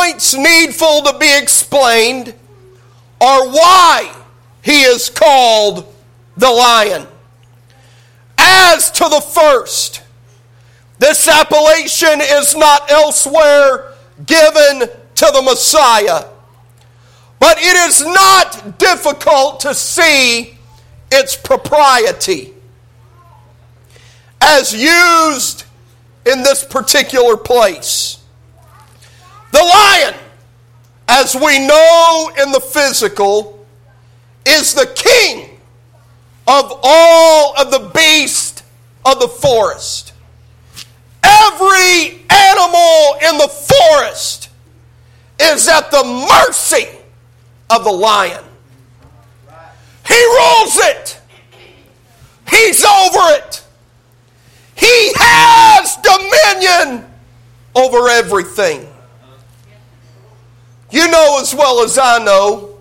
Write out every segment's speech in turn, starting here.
points needful to be explained are why he is called the lion. As to the first, this appellation is not elsewhere given to the Messiah, but it is not difficult to see its propriety as used in this particular place. The lion, as we know in the physical, is the king of all of the beasts of the forest. Every animal in the forest is at the mercy of the lion. He rules it. He's over it. He has dominion over everything. You know as well as I know,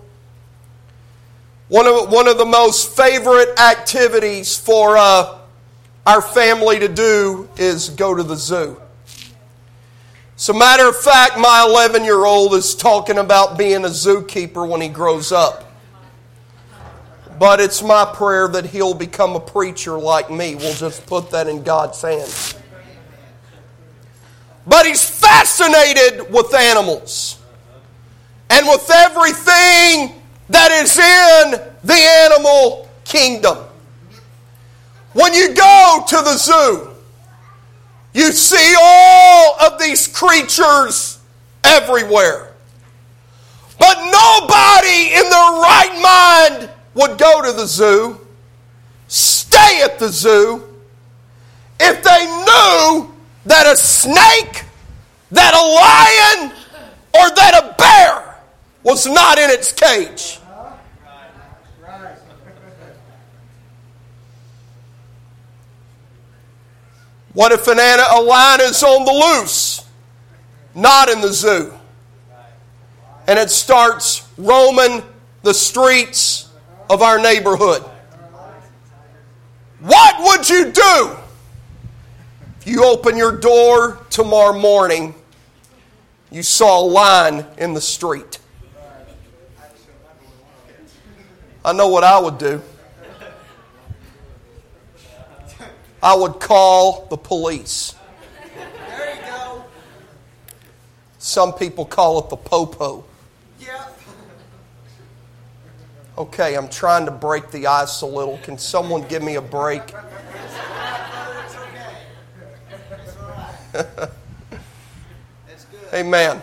one of the most favorite activities for our family to do is go to the zoo. As a matter of fact, my 11-year-old is talking about being a zookeeper when he grows up. But it's my prayer that he'll become a preacher like me. We'll just put that in God's hands. But he's fascinated with animals and with everything that is in the animal kingdom. When you go to the zoo, you see all of these creatures everywhere. But nobody in their right mind would go to the zoo, stay at the zoo, if they knew that a snake, that a lion, or that a bear was not in its cage. What if a lion is on the loose, not in the zoo, and it starts roaming the streets of our neighborhood? What would you do if you open your door tomorrow morning, you saw a lion in the street? I know what I would do. I would call the police. There you go. Some people call it the popo. Yeah. Okay, I'm trying to break the ice a little. Can someone give me a break? It's okay. It's all right. It's good. Amen.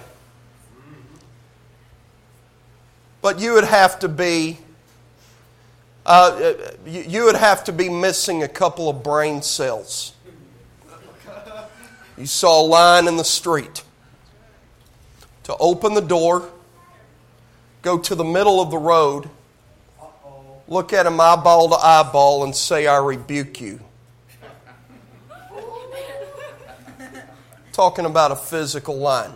But you would have to be missing a couple of brain cells. You saw a lion in the street. To open the door, go to the middle of the road, look at him eyeball to eyeball and say, "I rebuke you." Talking about a physical lion.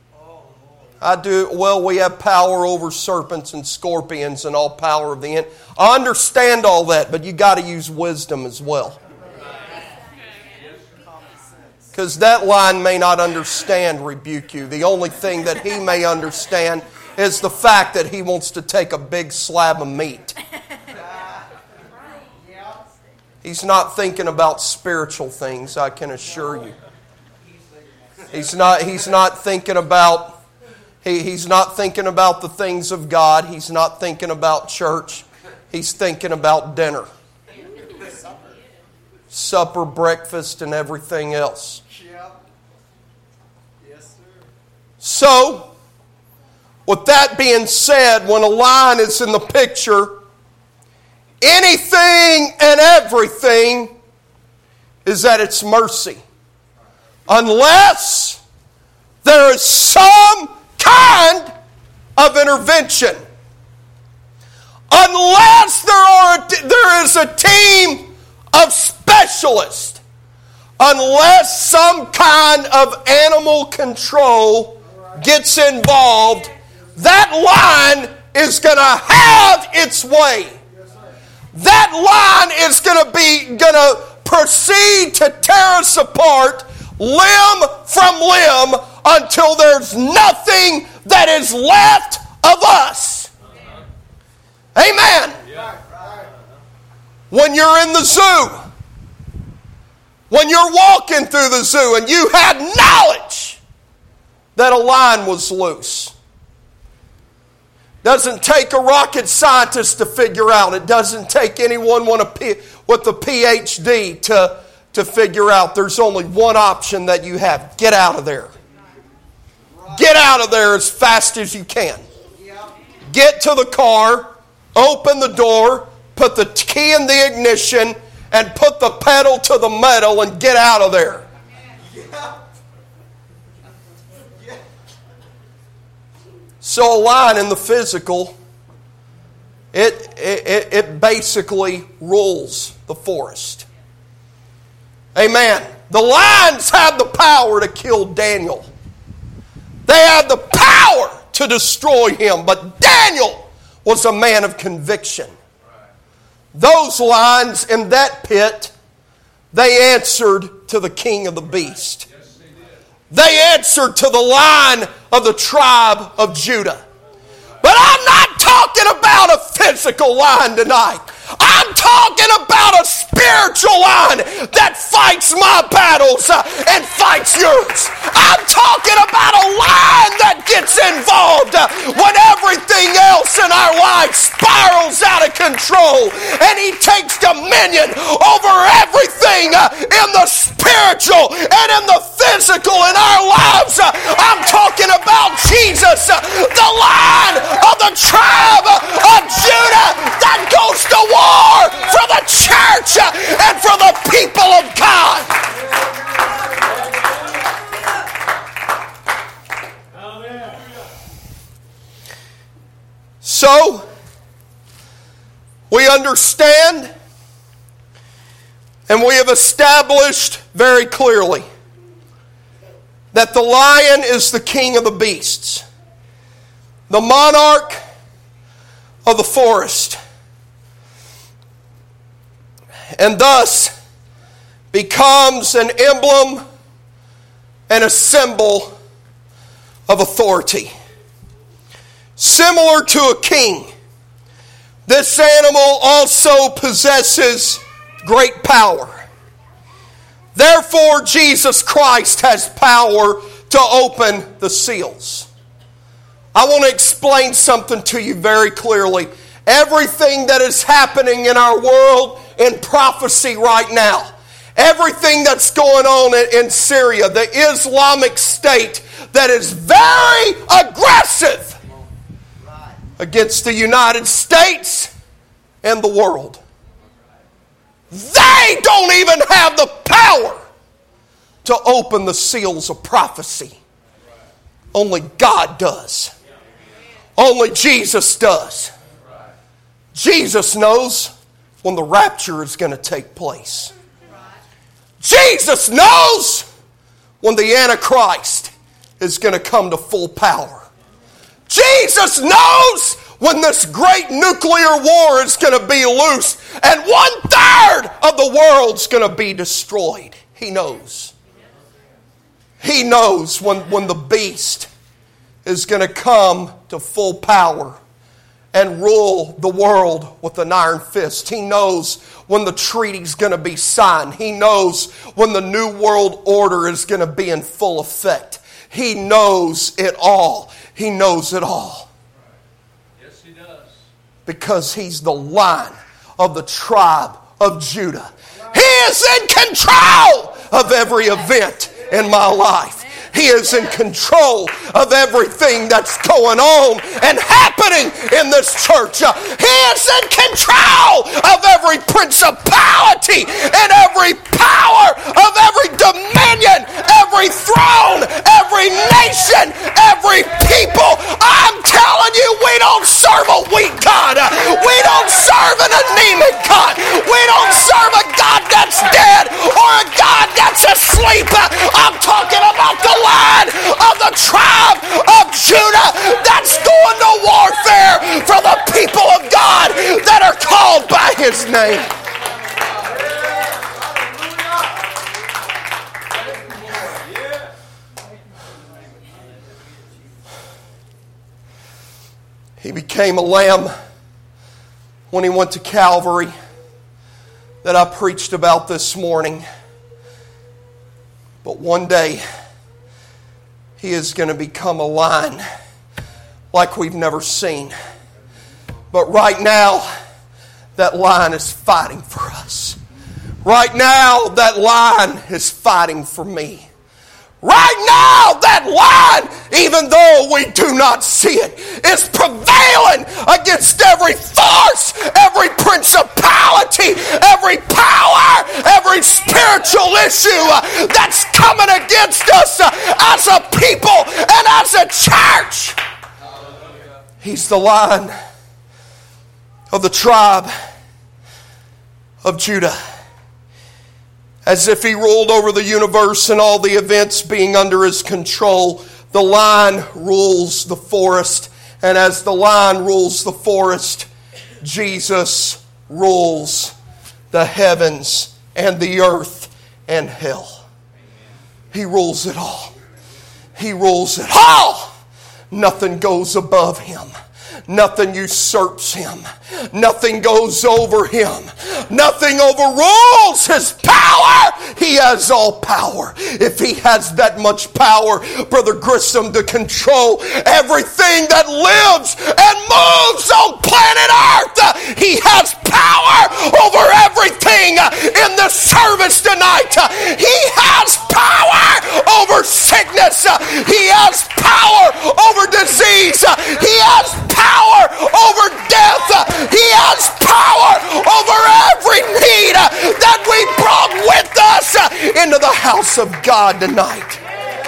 We have power over serpents and scorpions and all power of the enemy. I understand all that, but you got to use wisdom as well. Because that lion may not understand rebuke you. The only thing that he may understand is the fact that he wants to take a big slab of meat. He's not thinking about spiritual things, I can assure you. He's not thinking about the things of God. He's not thinking about church. He's thinking about dinner. Supper, breakfast, and everything else. So, with that being said, when a lion is in the picture, anything and everything is at its mercy. Unless there is some kind of intervention. Unless there is a team of specialists. Unless some kind of animal control gets involved, that lion is going to have its way. That lion is going to proceed to tear us apart limb from limb, until there's nothing that is left of us. Amen. When you're in the zoo, when you're walking through the zoo and you had knowledge that a lion was loose. Doesn't take a rocket scientist to figure out. It doesn't take anyone with a PhD to figure out. There's only one option that you have. Get out of there. Get out of there as fast as you can. Get to the car, open the door, put the key in the ignition, and put the pedal to the metal and get out of there. So a lion in the physical, it basically rules the forest. Amen. The lions had the power to kill Daniel. They had the power to destroy him, but Daniel was a man of conviction. Those lions in that pit, they answered to the king of the beast. They answered to the Lion of the tribe of Judah. But I'm not talking about a physical lion tonight. I'm talking about a spiritual lion that fights my battles and fights yours. I'm talking about a lion that gets involved when everything else in our life spirals out of control, and he takes dominion over everything in the spiritual and in the physical in our lives. I'm talking about Jesus, the Lion of the tribe of Judah that goes to war for the church and for the people of God. So, we understand and we have established very clearly that the lion is the king of the beasts, the monarch of the forest, and thus becomes an emblem and a symbol of authority. Similar to a king, this animal also possesses great power. Therefore, Jesus Christ has power to open the seals. I want to explain something to you very clearly. Everything that is happening in our world in prophecy right now, everything that's going on in Syria, the Islamic State that is very aggressive against the United States and the world. They don't even have the power to open the seals of prophecy. Only God does. Only Jesus does. Jesus knows when the rapture is going to take place. Jesus knows when the Antichrist is going to come to full power. Jesus knows when this great nuclear war is going to be loose and 1/3 of the world's going to be destroyed. He knows. He knows when the beast is going to come to full power and rule the world with an iron fist. He knows when the treaty's going to be signed. He knows when the new world order is going to be in full effect. He knows it all. He knows it all. Yes, he does. Because he's the Lion of the tribe of Judah. He is in control of every event in my life. He is in control of everything that's going on and happening in this church. He is in control of every principality and every power, of every dominion, every throne, every nation, every people. I'm telling you, we don't serve a weak God. We don't serve an anemic God. We don't serve a God that's dead or a God that's asleep. I'm talking about the Lion of the tribe of Judah that's going to warfare for the people of God that are called by his name. He became a lamb when He went to Calvary that I preached about this morning. But one day, He is going to become a lion like we've never seen. But right now, that lion is fighting for us. Right now, that lion is fighting for me. Right now, that lion, even though we do not see it, is prevailing against every force, every principality, every power, every spiritual issue that's coming against us as a people and as a church. He's the Lion of the tribe of Judah. As if He ruled over the universe and all the events being under His control, the Lion rules the forest. And as the Lion rules the forest, Jesus rules the heavens and the earth and hell. He rules it all. He rules it all. Nothing goes above Him. Nothing usurps Him. Nothing goes over Him. Nothing overrules His power. He has all power. If He has that much power, Brother Grissom, to control everything that lives and moves on planet Earth, He has power over everything in the service tonight. He has power over sickness. He has power over disease. He has power over death. He has power over every need that we brought with us into the house of God tonight.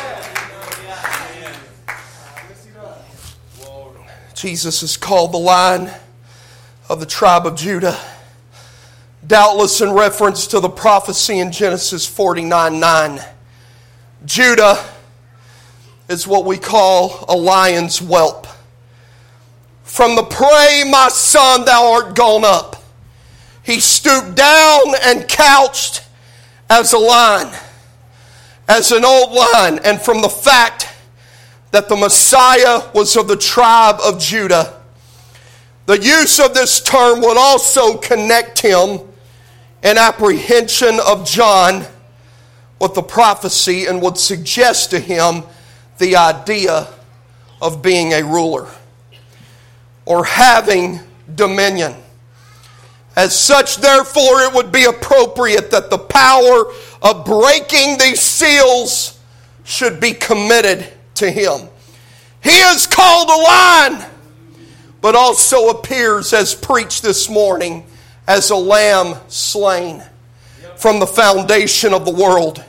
Jesus is called the Lion of the tribe of Judah, doubtless in reference to the prophecy in Genesis 49:9. Judah is what we call a lion's whelp. From the prey, my son, thou art gone up. He stooped down and couched as a lion, as an old lion. And from the fact that the Messiah was of the tribe of Judah, the use of this term would also connect Him in apprehension of John with the prophecy and would suggest to him the idea of being a ruler or having dominion. As such, therefore, it would be appropriate that the power of breaking these seals should be committed to Him. He is called a lion, but also appears, as preached this morning, as a lamb slain from the foundation of the world.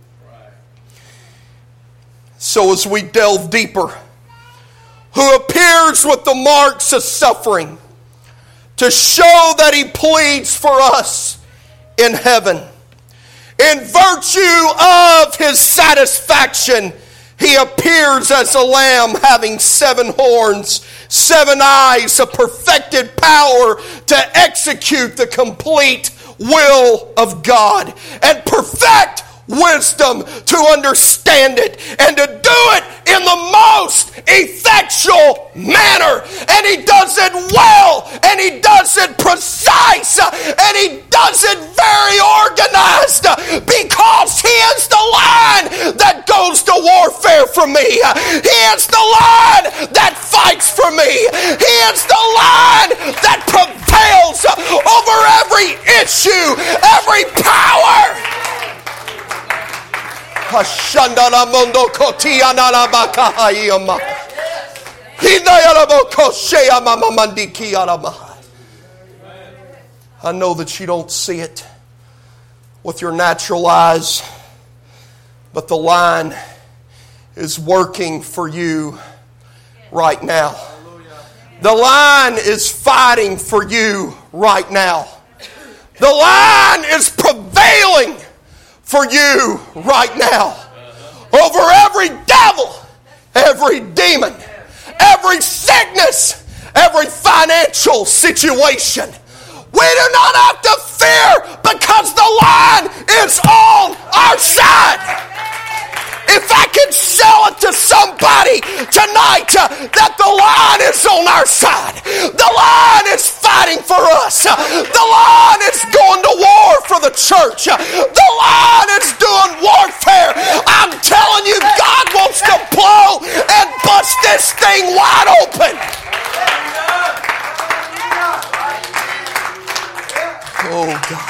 So as we delve deeper, who appears with the marks of suffering to show that He pleads for us in heaven. In virtue of His satisfaction, He appears as a lamb having 7 horns, 7 eyes, a perfected power to execute the complete will of God and perfect wisdom to understand it and to do it in the most effectual manner. And He does it well, and He does it precise, and He does it very organized, because He is the Lion that goes to warfare for me. He is the Lion that fights for me. He is the Lion that prevails over every issue, every power. I know that you don't see it with your natural eyes, but the Lion is working for you right now. The Lion is fighting for you right now. The Lion is prevailing for you right now over every devil, every demon, every sickness, every financial situation. We do not have to fear because the Lion is on our side. If I can sell it to somebody tonight that the line is on our side, the line is fighting for us, the line is going to war for the church, the line is doing warfare, I'm telling you, God wants to blow and bust this thing wide open. Oh God.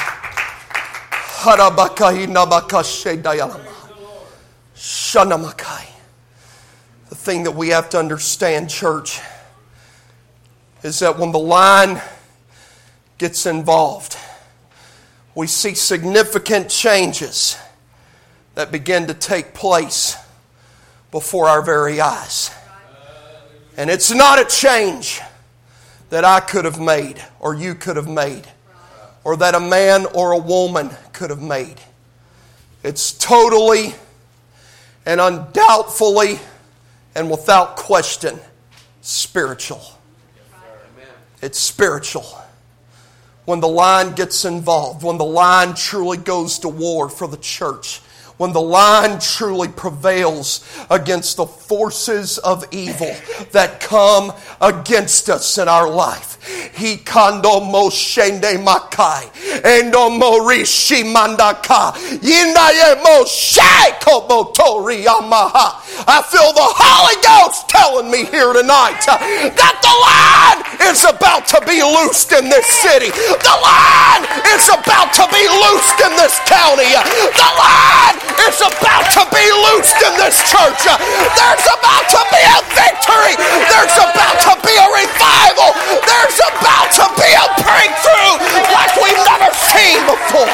The thing that we have to understand, church, is that when the line gets involved, we see significant changes that begin to take place before our very eyes. And it's not a change that I could have made or you could have made, or that a man or a woman could have made. It's totally and undoubtedly and without question spiritual. It's spiritual. When the line gets involved, when the line truly goes to war for the church, when the line truly prevails against the forces of evil that come against us in our life. Hikando moshende makai, endo morishi mandaka, yinaye mosheko motori amaha. I feel the Holy Ghost telling me here tonight that the line is about to be loosed in this city. The line is about to be loosed in this county. The line is about to be loosed in this church. There's about to be a victory. There's about to be a revival. There's about to be a breakthrough like we've never seen before.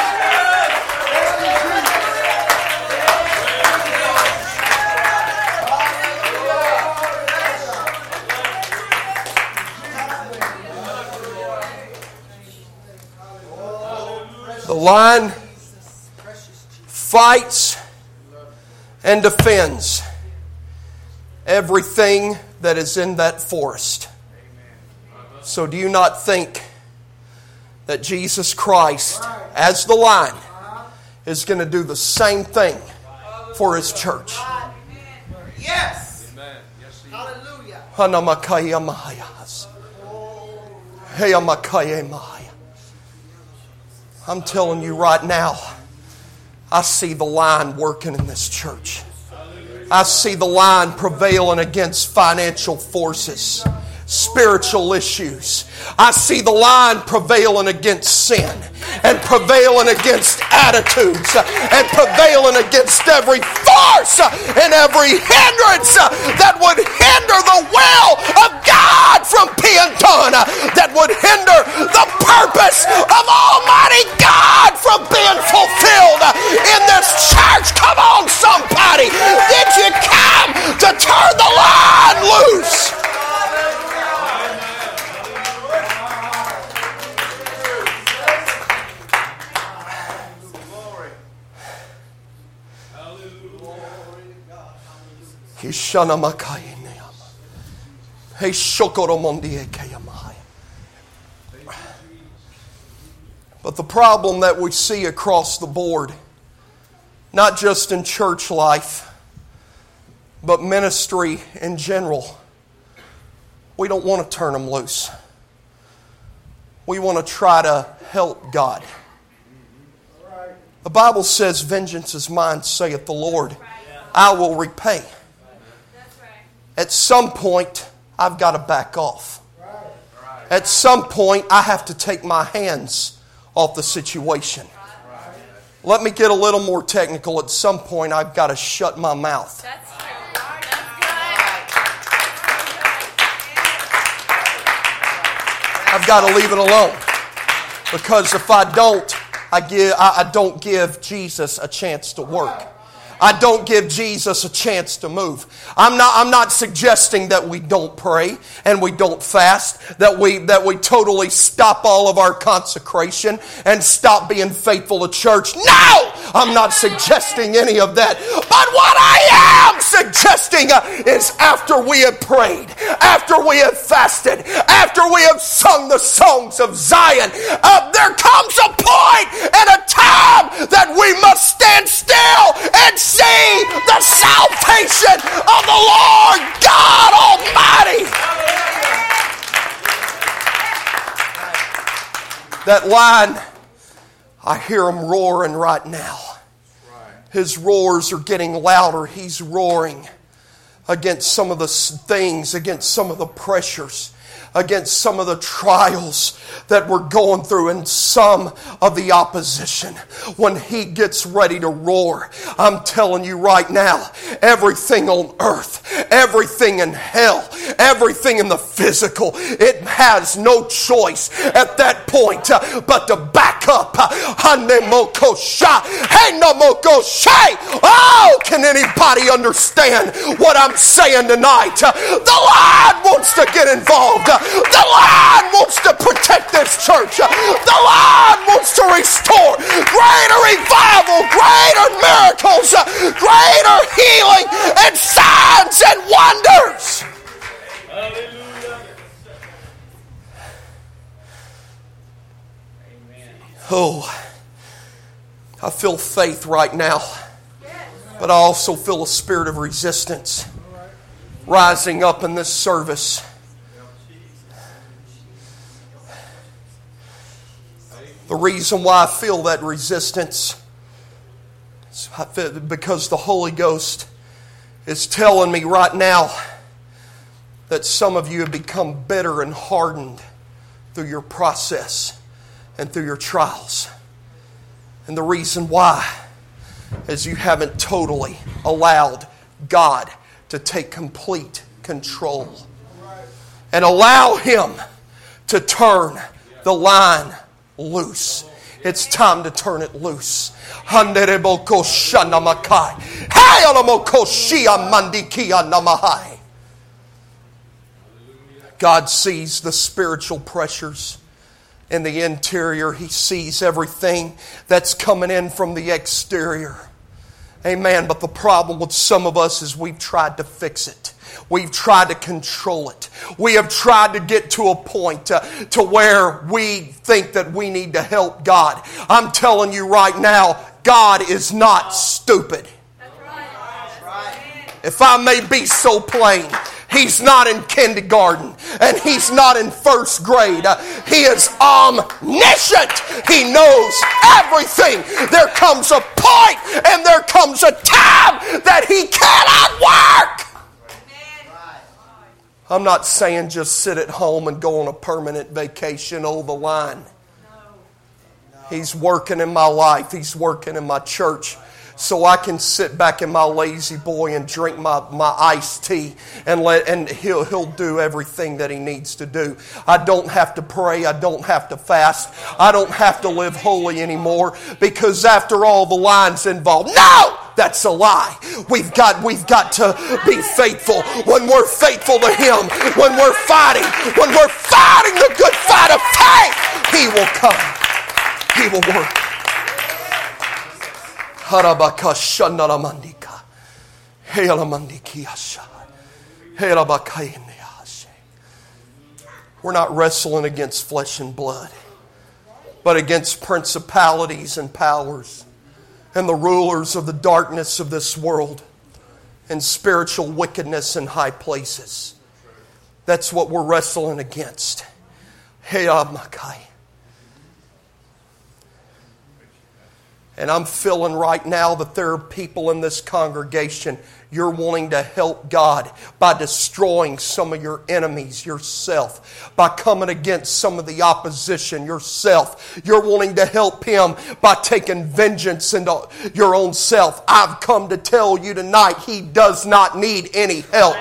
The line fights and defends everything that is in that forest. So do you not think that Jesus Christ, as the line, is going to do the same thing for His church? Yes. Hallelujah. I'm telling you right now, I see the line working in this church. I see the line prevailing against financial forces, spiritual issues. I see the line prevailing against sin and prevailing against attitudes and prevailing against every force and every hindrance that would hinder the will of God from being done, that would hinder the purpose of Almighty God from being fulfilled in this church. Come on, somebody. Did you come to turn the line loose? But the problem that we see across the board, not just in church life, but ministry in general, we don't want to turn them loose. We want to try to help God. The Bible says, "Vengeance is mine, saith the Lord. I will repay." At some point, I've got to back off. At some point, I have to take my hands off the situation. Let me get a little more technical. At some point, I've got to shut my mouth. I've got to leave it alone. Because if I don't, I don't give Jesus a chance to work. I don't give Jesus a chance to move. I'm not suggesting that we don't pray and we don't fast, that we totally stop all of our consecration and stop being faithful to church. No! I'm not suggesting any of that. But what I am suggesting is after we have prayed, after we have fasted, after we have sung the songs of Zion, there comes a point and a time that we must stand still and see the salvation of the Lord God Almighty. That lion, I hear him roaring right now. His roars are getting louder. He's roaring against some of the things, against some of the pressures, against some of the trials that we're going through and some of the opposition. When he gets ready to roar, I'm telling you right now, everything on earth, everything in hell, everything in the physical, it has no choice at that point but to back up. Oh, can anybody understand what I'm saying tonight? The Lord wants to get involved. The Lord wants to protect this church. The Lord wants to restore greater revival, greater miracles, greater healing, and signs and wonders. Hallelujah. Oh, I feel faith right now, but I also feel a spirit of resistance rising up in this service. The reason why I feel that resistance is because the Holy Ghost is telling me right now that some of you have become bitter and hardened through your process and through your trials. And the reason why is you haven't totally allowed God to take complete control and allow Him to turn the line loose. It's time to turn it loose. God sees the spiritual pressures in the interior. He sees everything that's coming in from the exterior. Amen. But the problem with some of us is we've tried to fix it. We've tried to control it. We have tried to get to a point to where we think that we need to help God. I'm telling you right now, God is not stupid. If I may be so plain, He's not in kindergarten and He's not in first grade. He is omniscient. He knows everything. There comes a point and there comes a time that He cannot work. I'm not saying just sit at home and go on a permanent vacation over the line. He's working in my life. He's working in my church. So I can sit back in my lazy boy and drink my iced tea and he'll do everything that He needs to do. I don't have to pray. I don't have to fast. I don't have to live holy anymore because after all the line's involved. No! That's a lie. We've got to be faithful. When we're faithful to Him, when we're fighting the good fight of faith, He will come. He will work. We're not wrestling against flesh and blood, but against principalities and powers and the rulers of the darkness of this world and spiritual wickedness in high places. That's what we're wrestling against. And I'm feeling right now that there are people in this congregation, you're wanting to help God by destroying some of your enemies yourself, by coming against some of the opposition yourself. You're wanting to help Him by taking vengeance into your own self. I've come to tell you tonight, He does not need any help.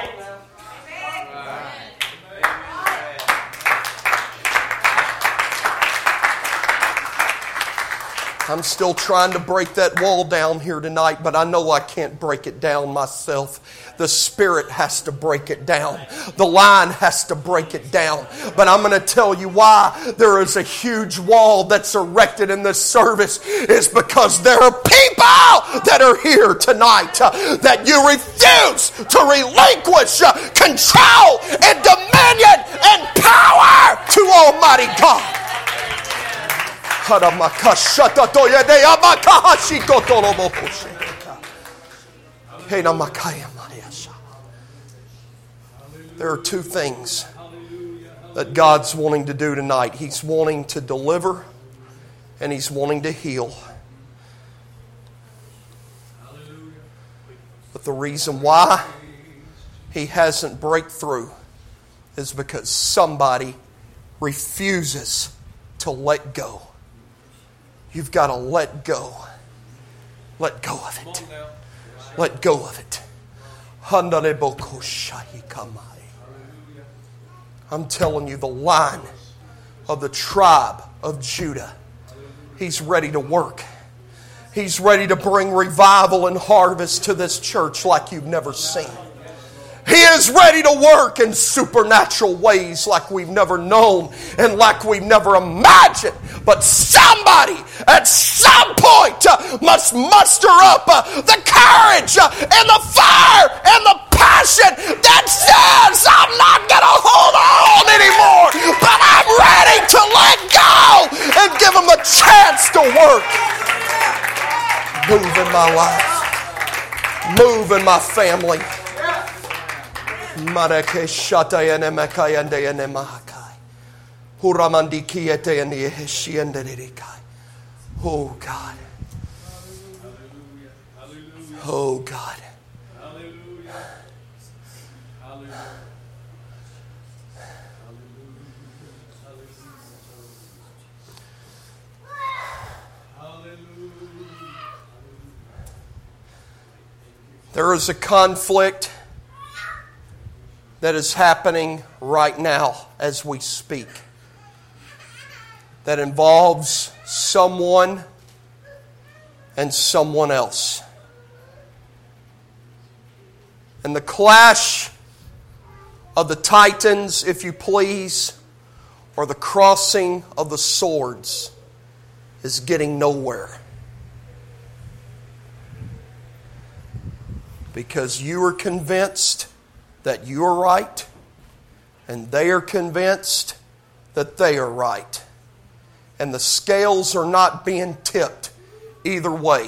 I'm still trying to break that wall down here tonight, but I know I can't break it down myself. The Spirit has to break it down. The line has to break it down. But I'm going to tell you why there is a huge wall that's erected in this service is because there are people that are here tonight that you refuse to relinquish control and dominion and power to Almighty God. There are two things that God's wanting to do tonight. He's wanting to deliver and He's wanting to heal. But the reason why He hasn't breakthrough is because somebody refuses to let go. You've got to let go. Let go of it. Let go of it. I'm telling you, the line of the tribe of Judah, He's ready to work. He's ready to bring revival and harvest to this church like you've never seen. He is ready to work in supernatural ways like we've never known and like we've never imagined. But somebody at some point must muster up the courage and the fire and the passion that says, I'm not going to hold on anymore, but I'm ready to let go and give Him a chance to work. Move in my life. Move in my family. Oh God. Oh God. There is a conflict that is happening right now as we speak that involves someone and someone else. And the clash of the titans, if you please, or the crossing of the swords is getting nowhere. Because you are convinced that you are right, and they are convinced that they are right. And the scales are not being tipped either way.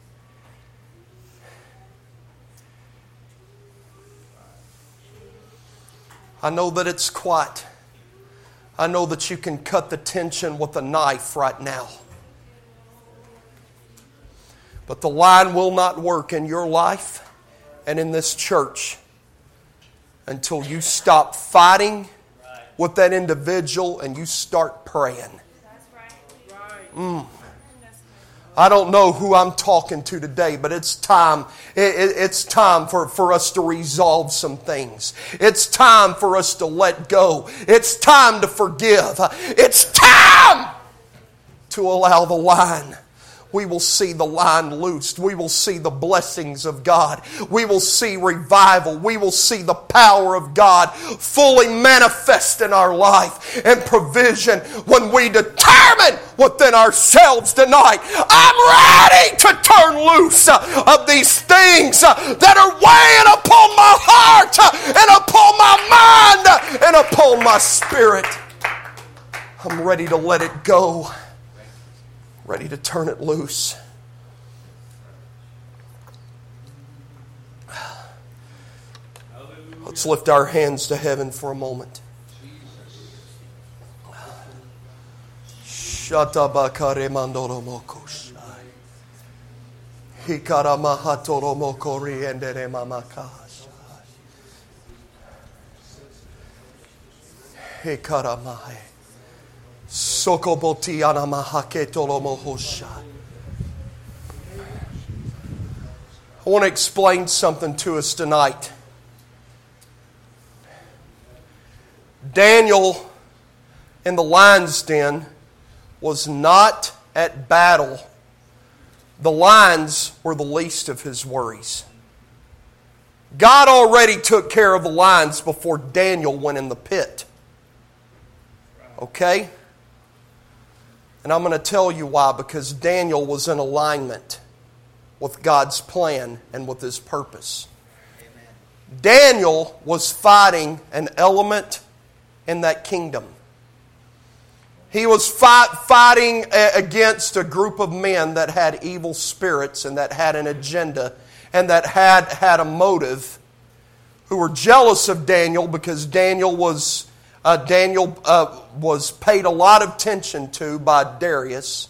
I know that it's quiet. I know that you can cut the tension with a knife right now. But the line will not work in your life and in this church until you stop fighting with that individual and you start praying. I don't know who I'm talking to today, but it's time. It's time for us to resolve some things. It's time for us to let go. It's time to forgive. It's time to allow the line. We will see the line loosed. We will see the blessings of God. We will see revival. We will see the power of God fully manifest in our life and provision when we determine within ourselves tonight, I'm ready to turn loose of these things that are weighing upon my heart and upon my mind and upon my spirit. I'm ready to let it go. Ready to turn it loose. Let's lift our hands to heaven for a moment. I want to explain something to us tonight. Daniel in the lion's den was not at battle the lions were the least of his worries. God already took care of the lions before Daniel went in the pit. Okay? And I'm going to tell you why. Because Daniel was in alignment with God's plan and with His purpose. Amen. Daniel was fighting an element in that kingdom. He was fighting against a group of men that had evil spirits and that had an agenda and that had a motive, who were jealous of Daniel because Daniel was paid a lot of attention to by Darius.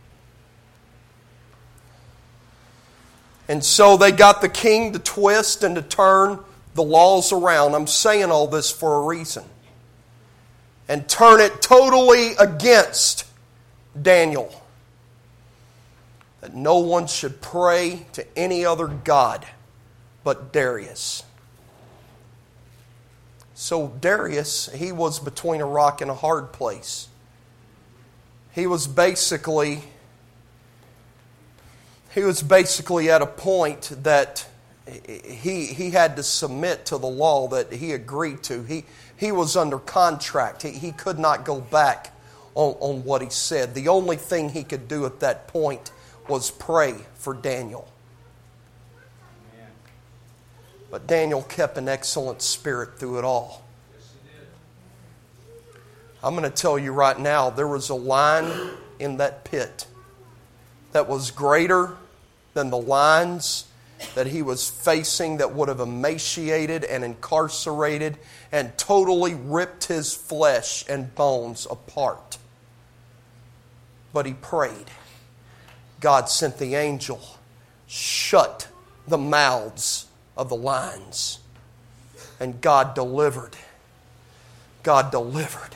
And so they got the king to twist and to turn the laws around. I'm saying all this for a reason. And turn it totally against Daniel. That no one should pray to any other god but Darius. So Darius, he was between a rock and a hard place. He was basically at a point that he had to submit to the law that he agreed to. He was under contract. He could not go back on what he said. The only thing he could do at that point was pray for Daniel. But Daniel kept an excellent spirit through it all. I'm going to tell you right now, there was a lion in that pit that was greater than the lions that he was facing, that would have emaciated and incarcerated and totally ripped his flesh and bones apart. But he prayed. God sent the angel, shut the mouths of the lions, and God delivered. God delivered.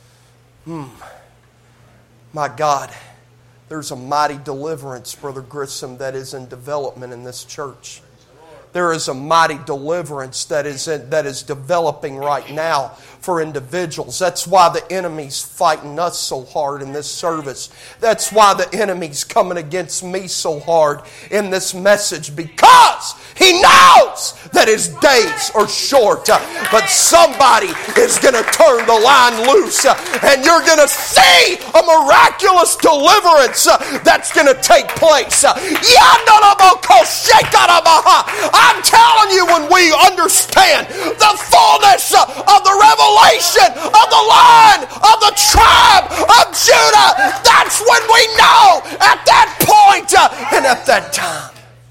My God, there's a mighty deliverance, Brother Grissom, that is in development in this church. There is a mighty deliverance that is developing right now for individuals. That's why the enemy's fighting us so hard in this service. That's why the enemy's coming against me so hard in this message, because he knows that his days are short. But somebody is going to turn the line loose, and you're going to see a miraculous deliverance that's going to take place. I'm telling you, when we understand the fullness of the revelation of the line of the tribe of Judah, that's when we know at that point and at that time.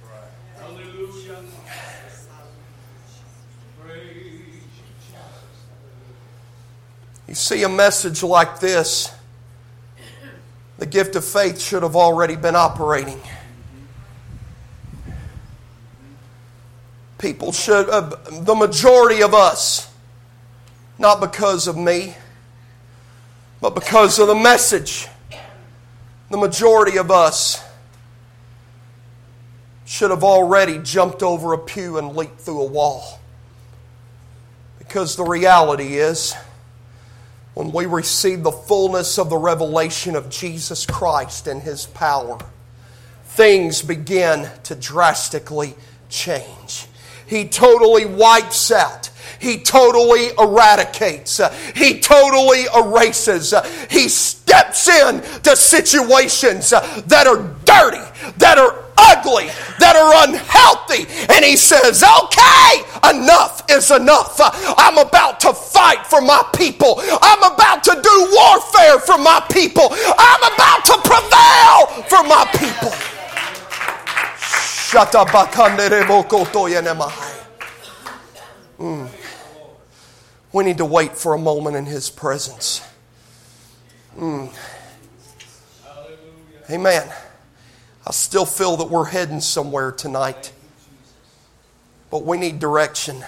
You see, a message like this, the gift of faith should have already been operating. People should, the majority of us, not because of me, but because of the message, the majority of us should have already jumped over a pew and leaped through a wall. Because the reality is, when we receive the fullness of the revelation of Jesus Christ and His power, things begin to drastically change. He totally wipes out. He totally eradicates. He totally erases. He steps in to situations that are dirty, that are ugly, that are unhealthy. And He says, okay, enough is enough. I'm about to fight for my people. I'm about to do warfare for my people. I'm about to prevail for my people. We need to wait for a moment in His presence. Amen. I still feel that we're heading somewhere tonight. But we need direction.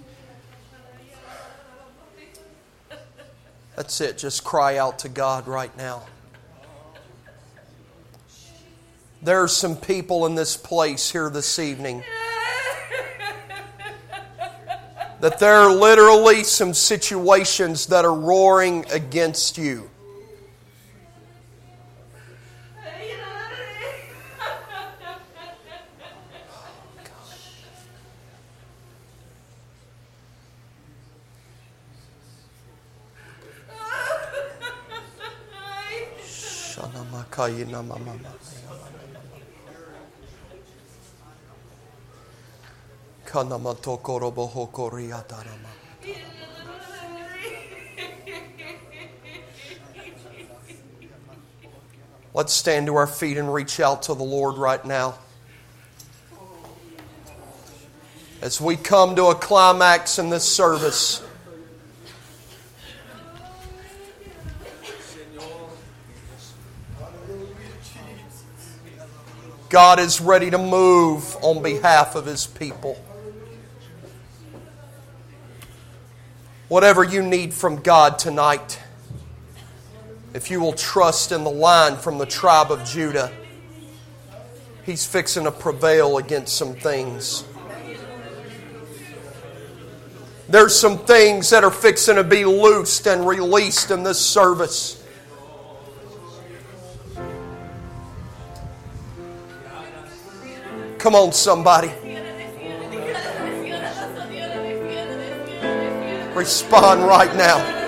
That's it. Just cry out to God right now. There are some people in this place here this evening that there are literally some situations that are roaring against you. Let's stand to our feet and reach out to the Lord right now. As we come to a climax in this service, God is ready to move on behalf of His people. Whatever you need from God tonight, if you will trust in the Lion from the tribe of Judah, He's fixing to prevail against some things. There's some things that are fixing to be loosed and released in this service. Come on, somebody. Respond right now.